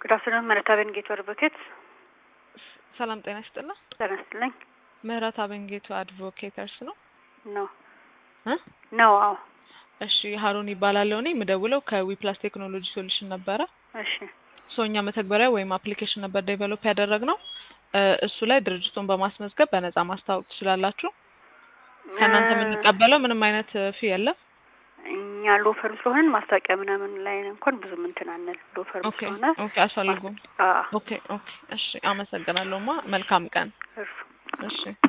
ራስን ምህረት አበንጌቱ አድቮኬት ሰላም ጤና ይስጥልኝ። ጤና ይስጥልኝ። ምህረት አበንጌቱ አድቮኬተርስ ነው? ነው አዎ። እሺ ሃሩን ይባላል። እኔ የምደውለው ከዊፕላስ ቴክኖሎጂ ሶሉሽን ነበረ። እሺ ሶኛ መተግበሪያ ወይም አፕሊኬሽን ነበር ዴቨሎፕ ያደረግነው። እሱ ላይ ድርጅቱን በማስመዝገብ በነፃ ማስተዋወቅ ትችላላችሁ። ከእናንተ የምንቀበለው ምንም አይነት ፊ የለም። እኛ ሎፈር ስለሆነ ማስታወቂያ ምናምን ላይ እንኳን ብዙ እንትን አንል ሎፈር ስለሆነ ኦኬ አሳልጉም። ኦኬ እሺ አመሰግናለሁማ። መልካም ቀን። እሺ